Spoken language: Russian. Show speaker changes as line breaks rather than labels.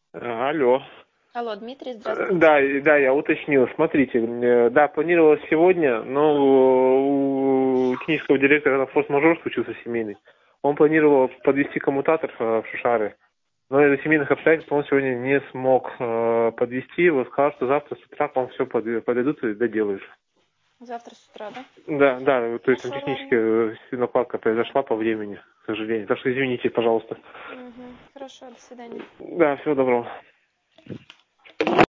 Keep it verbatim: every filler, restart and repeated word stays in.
А, Алло.
Алло, Дмитрий,
Э,
здравствуйте.
Да, и- да, я уточнил. Смотрите, э, да, планировалось сегодня, но у технического директора на форс-мажор случился семейный. Он планировал подвести коммутатор э, в Шушары, но из-за семейных обстоятельств он сегодня не смог э, подвести. Вот сказал, что завтра с утра к вам все подойдут и доделают.
Завтра с утра, да?
Да, да, вот, то есть там
Хорошо,
технически
ладно.
э, накладка произошла по времени, к сожалению. Так что извините, пожалуйста.
Угу. Хорошо, до свидания.
Да, всего доброго.